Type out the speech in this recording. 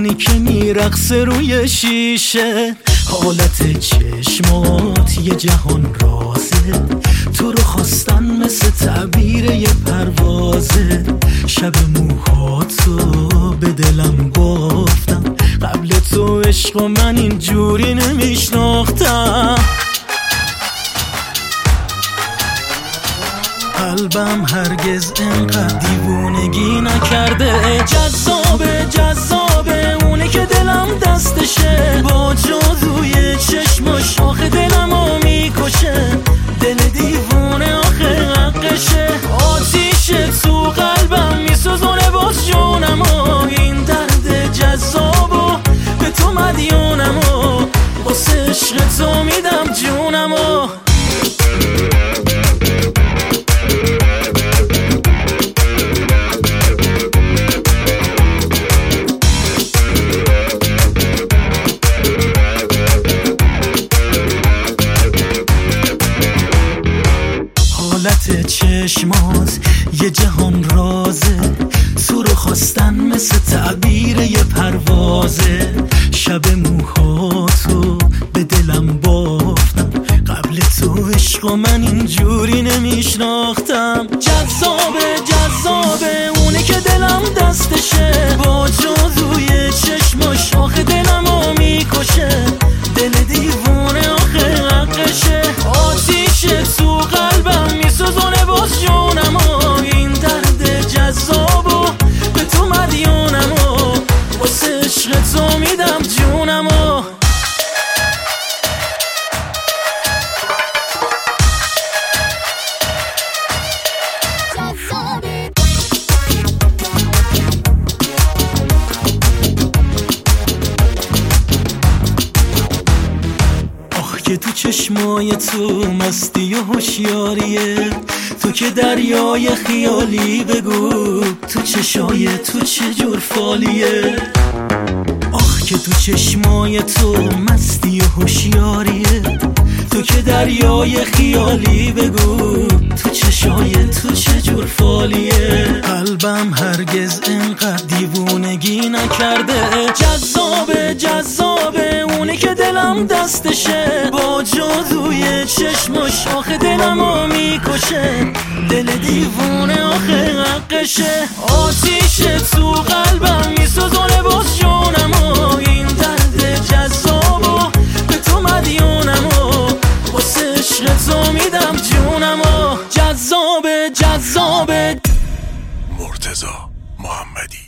اونی که میرقصه روی شیشه، حالت چشمات یه جهان رازه، تو رو خواستن مثل تعبیر یه پروازه. شب موهاتو به دلم بافتم، قبل تو عشق و من اینجوری نمیشناختم. قلبم هرگز انقدر دیوونگی نکرده. جذابه جذابه اونه که دلم دستشه، با جادوی چشماش آخه دلمو میکشه. دل دیوونه آخه حقشه، آتیشه تو قلبم میسوزونه باز جونمو. این درد جذابو به تو مدیونمو، واسه عشق تو میدم جونمو. حالت چشمات یه جهان رازه، تو رو خواستن مثل تعبیر یه پروازه. شب موهاتو به دلم بافتم، قبل تو عشق و من اینجوری نمیشناختم. جذابه جذابه اونه که دلم دستشه، با جادوی چشماش آخه دلمو میکشه. دل دیوونه آخه حقشه، آتیشه تو قلبم میسوزونه باز جونمو. این درد جذابو به تو مدیونمو، واسه عشق تو میدم جونمو. که تو چشمای تو مستی و هوشیاریه، تو که دریای خیالی بگو تو چشای تو چه جور فالیه. آخ که تو چشمای تو مستی و هوشیاریه، تو که دریای خیالی بگو تو چشای تو چه جور فالیه. قلبم هرگز انقدر دیوونگی نکرده. جذابه جذابه اونه که دلم دستشه، با جادوی چشماش آخه دلمو میکشه. دل دیوونه آخه حقشه، آتیشه تو قلبم میسوزونه باز جونمو. این درد جذابو به تو مدیونمو، واسه عشق تو میدم جونمو. جذابه جذابه. مرتضی محمدی.